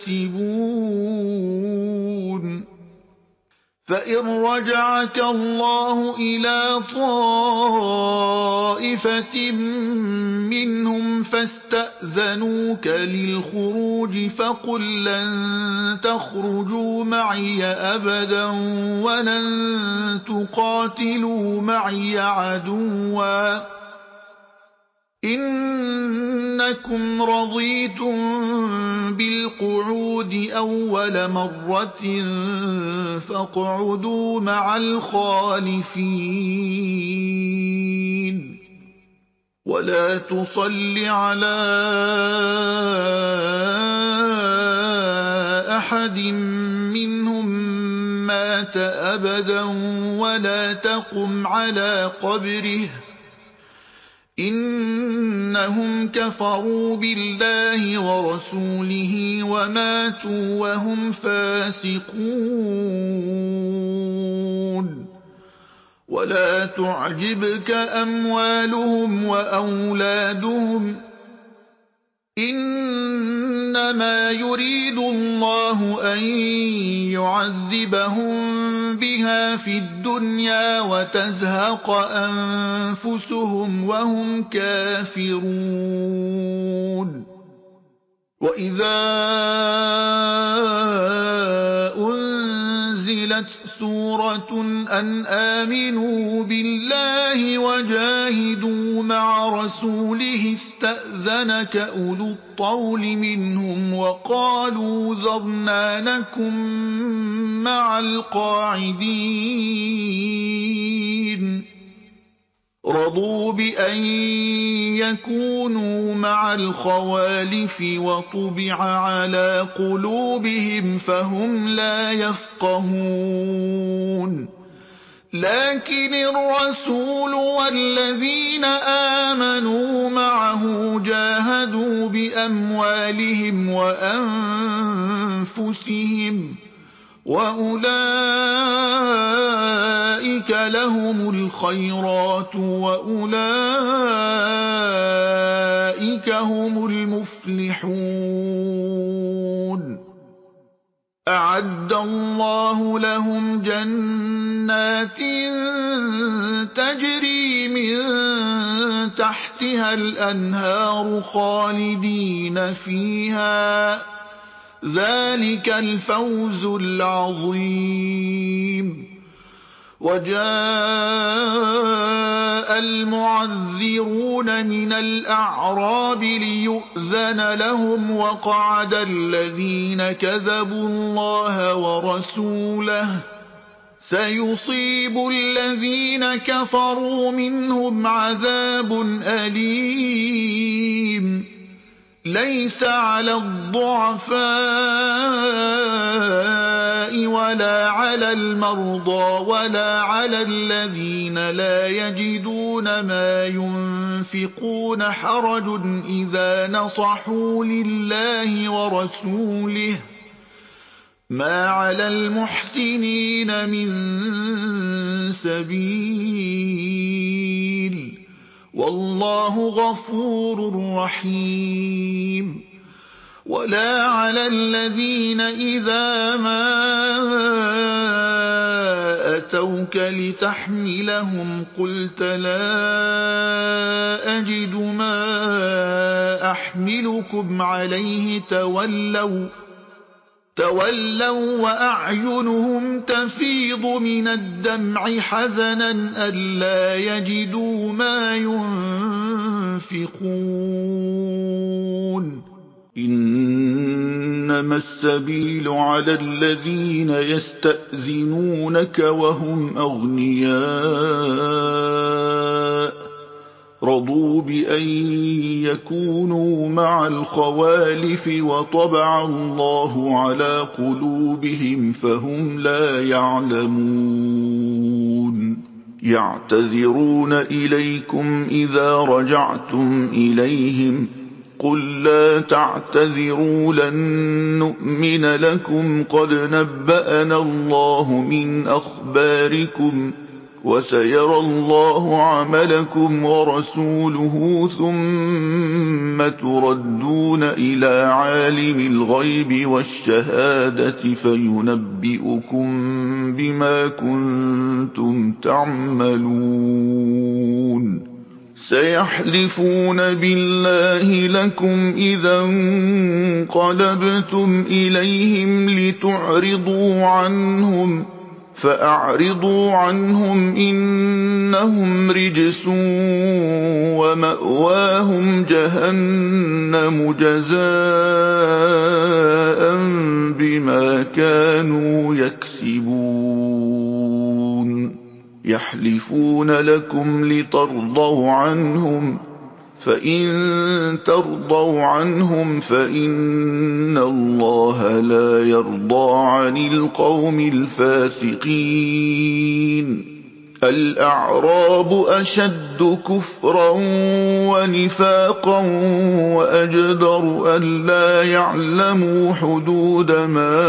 يَكْسِبُونَ فَإِن رَّجَعَكَ اللَّهُ إِلَىٰ طَائِفَةٍ مِّنْهُمْ فَاسْتَأْذَنُوكَ لِلْخُرُوجِ فَقُل لَّن تَخْرُجُوا مَعِيَ أَبَدًا وَلَن تُقَاتِلُوا مَعِيَ عَدُوًّا ۖ إِنَّكُمْ رَضِيتُم بِالْقُعُودِ أَوَّلَ مَرَّةٍ فَاقْعُدُوا مَعَ الْخَالِفِينَ ولا تصل على أحد منهم مات أبدا ولا تقم على قبره إنهم كفروا بالله ورسوله وماتوا وهم فاسقون ولا تعجبك أموالهم وأولادهم إنما يريد الله أن يعذبهم بها في الدنيا وتزهق أنفسهم وهم كافرون وإذا أنزلت سورة أن آمنوا بالله وجاهدوا مع رسوله استأذنك أولو الطول منهم وقالوا ذرنا نكن مع القاعدين رضوا بأن يكونوا مع الخوالف وطبع على قلوبهم فهم لا يفقهون لكن الرسول والذين آمنوا معه جاهدوا بأموالهم وأنفسهم وأولئك لهم الخيرات وأولئك هم المفلحون أعد الله لهم جنات تجري من تحتها الأنهار خالدين فيها ذلك الفوز العظيم وجاء المعذرون من الأعراب ليؤذن لهم وقعد الذين كذبوا الله ورسوله سيصيب الذين كفروا منهم عذاب أليم ليس على الضعفاء ولا على المرضى ولا على الذين لا يجدون ما ينفقون حرج إذا نصحوا لله ورسوله ما على المحسنين من سبيل والله غفور رحيم ولا على الذين إذا ما أتوك لتحملهم قلت لا أجد ما أحملكم عليه تولوا وأعينهم تفيض من الدمع حزنا ألا يجدوا ما ينفقون إنما السبيل على الذين يستأذنونك وهم أغنياء رضوا بأن يكونوا مع الخوالف وطبع الله على قلوبهم فهم لا يعلمون يعتذرون إليكم إذا رجعتم إليهم قل لا تعتذروا لن نؤمن لكم قد نبأنا الله من أخباركم وسيرى الله عملكم ورسوله ثم تردون إلى عالم الغيب والشهادة فينبئكم بما كنتم تعملون سيحلفون بالله لكم إذا انقلبتم إليهم لتعرضوا عنهم فأعرضوا عنهم إنهم رجس ومأواهم جهنم جزاء بما كانوا يكسبون يحلفون لكم لترضوا عنهم فإن ترضوا عنهم فإن الله لا يرضى عن القوم الفاسقين. الأعراب أشد كفرا ونفاقا وأجدر ألا يعلموا حدود ما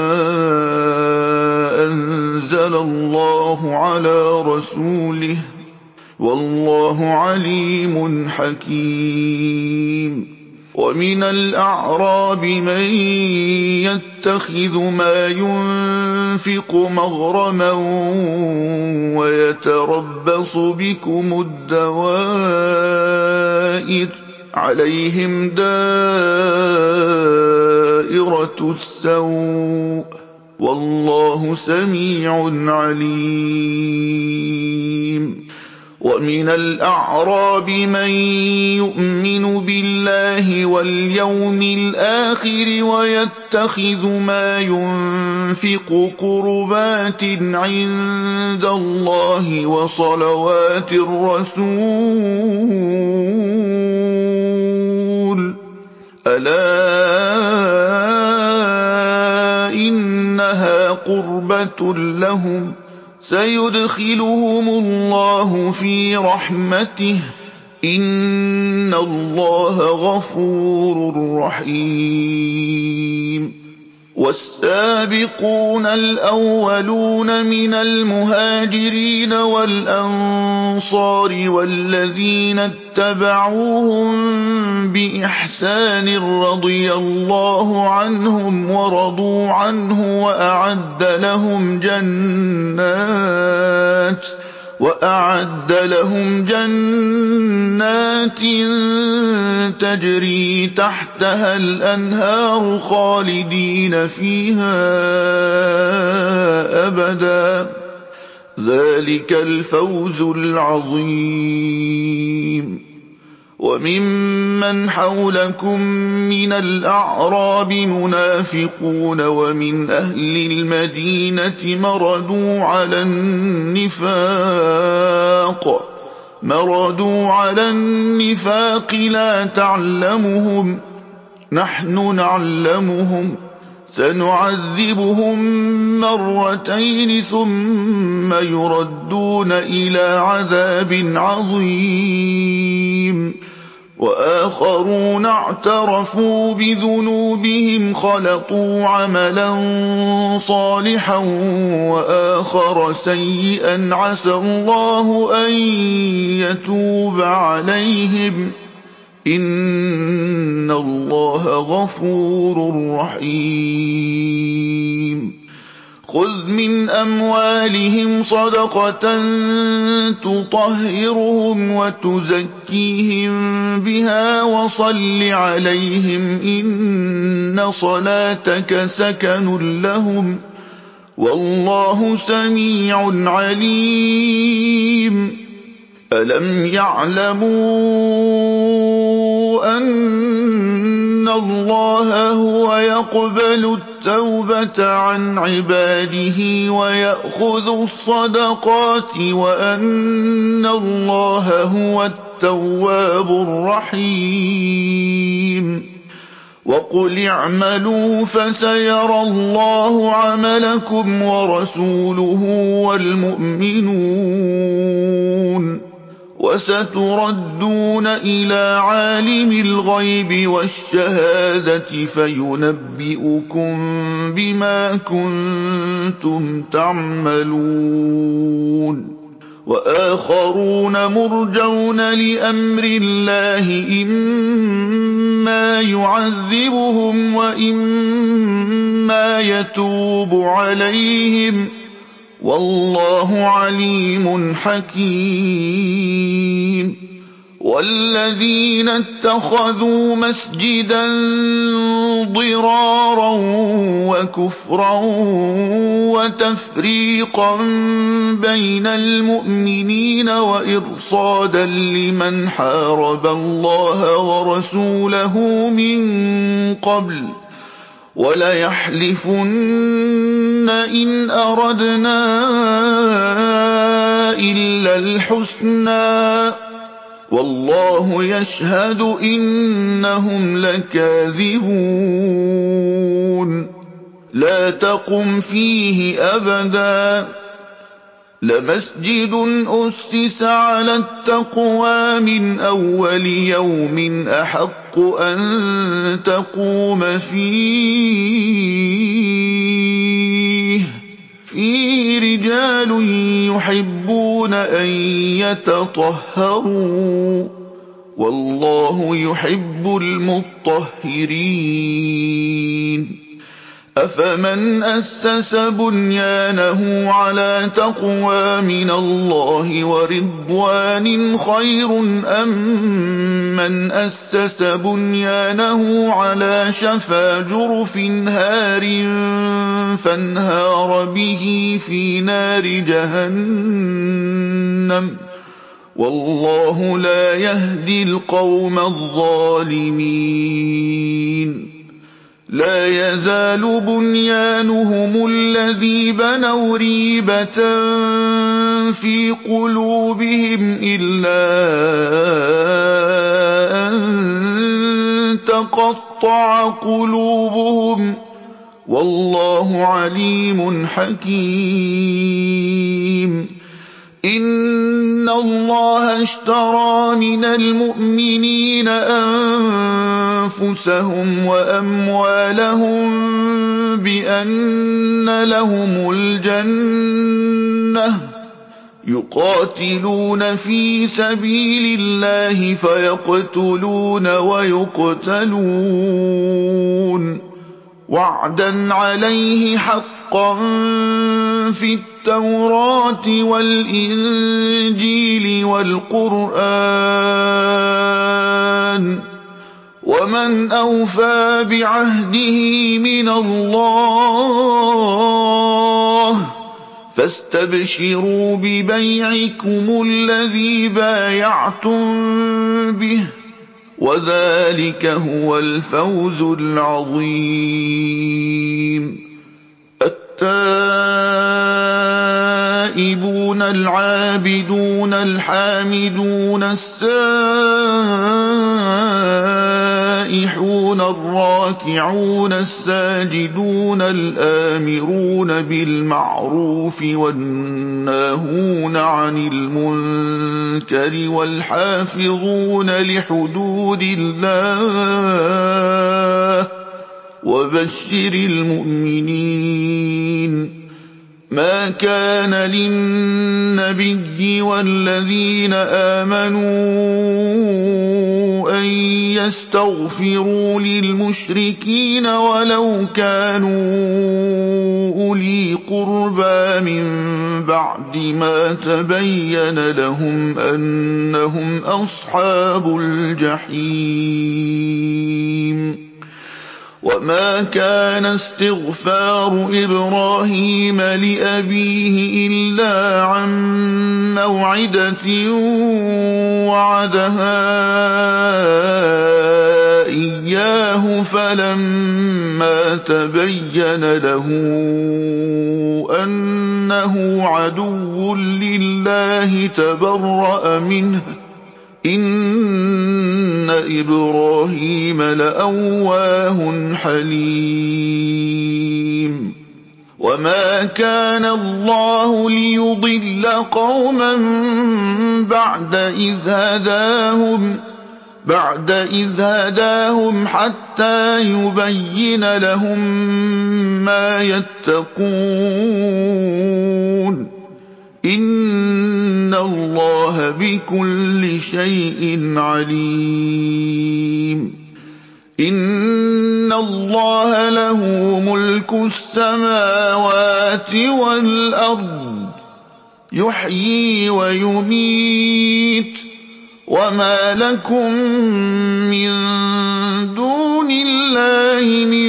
أنزل الله على رسوله والله عليم حكيم. ومن الأعراب من يتخذ ما ينفق مغرما ويتربص بكم الدوائر عليهم دائرة السوء والله سميع عليم. ومن الأعراب من يؤمن بالله واليوم الآخر ويتخذ ما ينفق قربات عند الله وصلوات الرسول ألا إنها قربة لهم سيدخلهم الله في رحمته إن الله غفور رحيم. والسابقون الأولون من المهاجرين والأنصار والذين اتبعوهم بإحسان رضي الله عنهم ورضوا عنه وأعد لهم جنات تجري تحتها الأنهار خالدين فيها أبدا ذلك الفوز العظيم. وممن حولكم من الأعراب منافقون ومن أهل المدينة مردوا على النفاق لا تعلمهم نحن نعلمهم سنعذبهم مرتين ثم يردون إلى عذاب عظيم. وآخرون اعترفوا بذنوبهم خلطوا عملا صالحا وآخر سيئا عسى الله أن يتوب عليهم إن الله غفور رحيم. خذ من أموالهم صدقة تطهرهم وتزكيهم بها وصل عليهم إن صلاتك سكن لهم والله سميع عليم. ألم يعلموا أن الله هو يقبل التوبة عن عباده ويأخذ الصدقات وأن الله هو التواب الرحيم. وقل اعملوا فسيرى الله عملكم ورسوله والمؤمنون وستردون إلى عالم الغيب والشهادة فينبئكم بما كنتم تعملون. وآخرون مرجون لأمر الله إما يعذبهم وإما يتوب عليهم والله عليم حكيم. والذين اتخذوا مسجدا ضرارا وكفرا وتفريقا بين المؤمنين وإرصادا لمن حارب الله ورسوله من قبل وليحلفن إن أردنا إلا الحسنى وَاللَّهُ يَشْهَدُ إِنَّهُمْ لَكَاذِبُونَ لَا تَقُمْ فِيهِ أَبَدًا لَمَسْجِدٌ أُسِّسَ عَلَى التَّقْوَىٰ مِنْ أَوَّلِ يَوْمٍ أَحَقُّ أَن تَقُومَ فِيهِ رِجَالٌ يُحِبُّونَ أَن يَتَطَهَّرُوا ۚ وَاللَّهُ يُحِبُّ الْمُطَّهِّرِينَ أَفَمَنْ أَسَّسَ بُنْيَانَهُ عَلَىٰ تَقْوَىٰ مِنَ اللَّهِ وَرِضْوَانٍ خَيْرٌ أَم مَّنْ أَسَّسَ بُنْيَانَهُ عَلَىٰ شَفَا جُرُفٍ هَارٍ فَانْهَارَ بِهِ فِي نَارِ جَهَنَّمَ ۗ وَاللَّهُ لَا يَهْدِي الْقَوْمَ الظَّالِمِينَ لا يزال بنيانهم الذي بنوا ريبة في قلوبهم إلا أن تقطع قلوبهم والله عليم حكيم إن الله اشترى من المؤمنين أنفسهم وأموالهم بأن لهم الجنة يقاتلون في سبيل الله فيقتلون ويقتلون وعدا عليه حقا في التوراة والإنجيل والقرآن ومن أوفى بعهده من الله فاستبشروا ببيعكم الذي بايعتم به وذلك هو الفوز العظيم التائبون العابدون الحامدون السائحون الراكعون الساجدون الآمرون بالمعروف والناهون عن المنكر والحافظون لحدود الله وبشر المؤمنين ما كان للنبي والذين آمنوا أن يستغفروا للمشركين ولو كانوا أولي قربى من بعد ما تبين لهم أنهم أصحاب الجحيم وما كان استغفار إبراهيم لأبيه إلا عن موعدة وعدها إياه فلما تبين له أنه عدو لله تبرأ منه إن إبراهيم لأواه حليم وما كان الله ليضل قوما بعد إذ هداهم حتى يبين لهم ما يتقون إن الله بكل شيء عليم إن الله له ملك السماوات والأرض يحيي ويميت وما لكم من دون الله من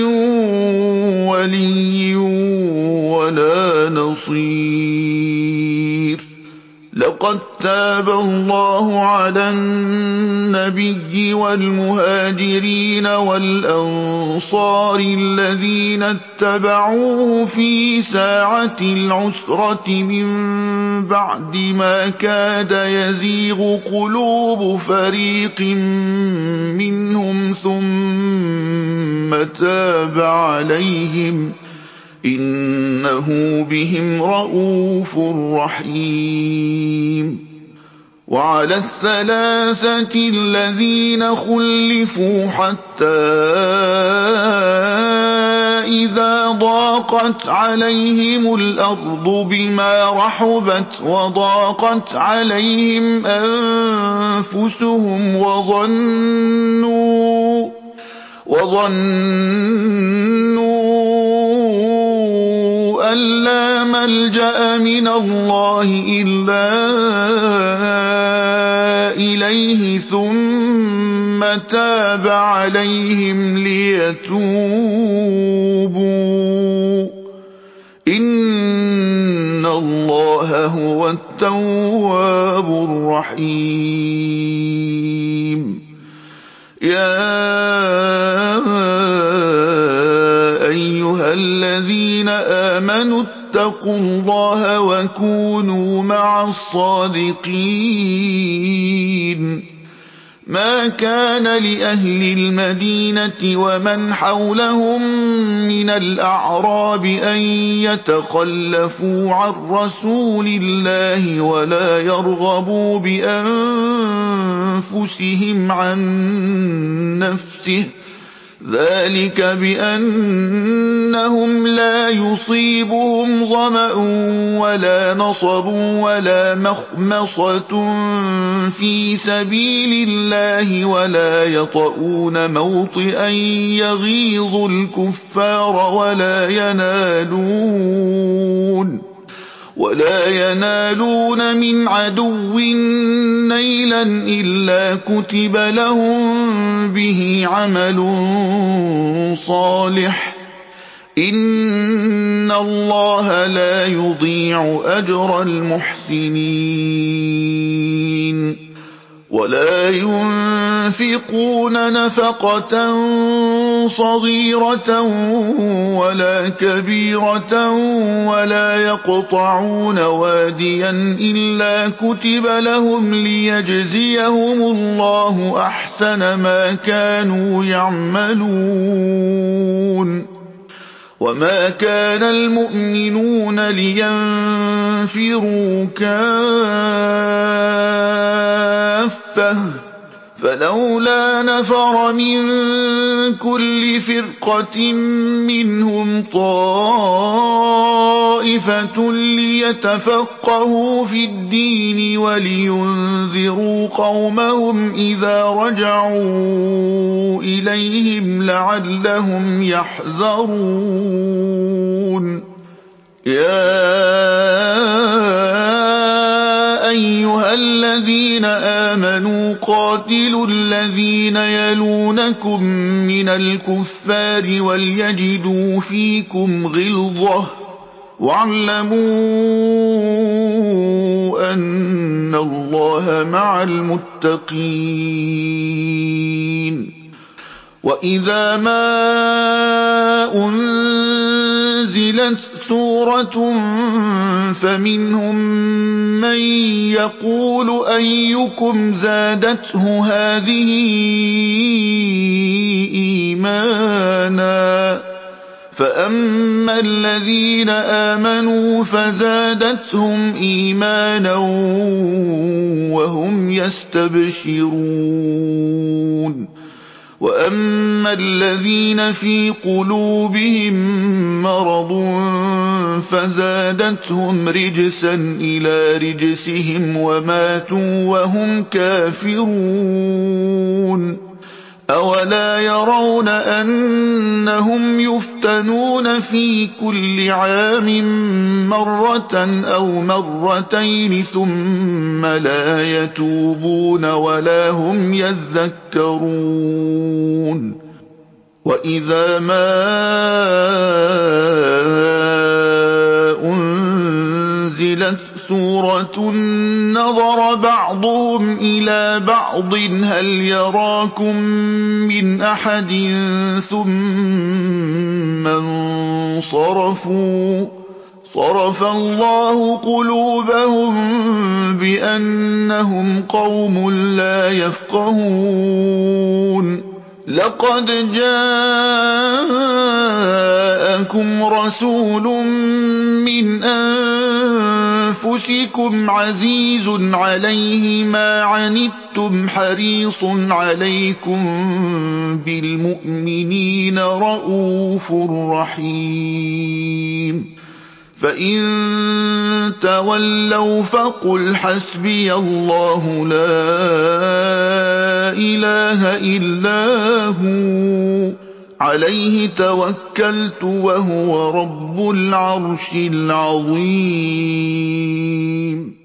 ولي ولا نصير لو لقد تاب الله على النبي والمهاجرين والأنصار الذين اتبعوه في ساعة العسرة من بعد ما كاد يزيغ قلوب فريق منهم ثم تاب عليهم إنه بهم رءوف رحيم. وعلى الثلاثة الذين خلفوا حتى إذا ضاقت عليهم الأرض بما رحبت وضاقت عليهم أنفسهم وظنوا أن لا ملجأ من الله إلا إليه ثم تاب عليهم ليتوبوا إن الله هو التواب الرحيم. يا أيها الذين آمنوا اتقوا الله وكونوا مع الصادقين. ما كان لأهل المدينة ومن حولهم من الأعراب أن يتخلفوا عن رسول الله ولا يرغبوا بأنفسهم عن نفسه ذلك بأنهم لا يصيبهم ظمأ ولا نصب ولا مخمصة في سبيل الله ولا يطؤون موطئا يغيظ الكفار ولا ينالون من عدو نيلا إلا كتب لهم به عمل صالح إن الله لا يضيع أجر المحسنين. ولا ينفقون نفقة صغيرة ولا كبيرة ولا يقطعون واديا إلا كتب لهم ليجزيهم الله أحسن ما كانوا يعملون. وما كان المؤمنون لينفروا كافة فلولا نفر من كل فرقة منهم طائفة ليتفقهوا في الدين ولينذروا قومهم إذا رجعوا إليهم لعلهم يحذرون. يا أيها الذين آمنوا قاتلوا الذين يلونكم من الكفار وليجدوا فيكم غلظة واعلموا أن الله مع المتقين. وإذا ما أنزلت سورة فمنهم من يقول أيكم زادته هذه إيمانا فأما الذين آمنوا فزادتهم إيمانا وهم يستبشرون. وأما الذين في قلوبهم مرض فزادتهم رجسا إلى رجسهم وماتوا وهم كافرون. أولا يرون أنهم يفتنون في كل عام مرة أو مرتين ثم لا يتوبون ولا هم يذكرون. وإذا ما أنزلت سُورَةٌ نَظَرَ بَعْضُهُمْ إِلَىٰ بَعْضٍ هَلْ يَرَاكُم مِّنْ أَحَدٍ ثُمَّ انصَرَفُوا ۚ صَرَفَ اللَّهُ قُلُوبَهُم بِأَنَّهُمْ قَوْمٌ لَّا يَفْقَهُونَ لَقَدْ جَاءَكُمْ رَسُولٌ مِّنْ أَنفُسِكُمْ عَزِيزٌ عَلَيْهِ مَا عَنِتُّمْ حَرِيصٌ عَلَيْكُم بِالْمُؤْمِنِينَ رَءُوفٌ رَّحِيمٌ فَإِن تَوَلَّوْا فَقُلْ حَسْبِيَ اللَّهُ لَا إِلَٰهَ إِلَّا هُوَ عَلَيْهِ تَوَكَّلْتُ وَهُوَ رَبُّ الْعَرْشِ الْعَظِيمِ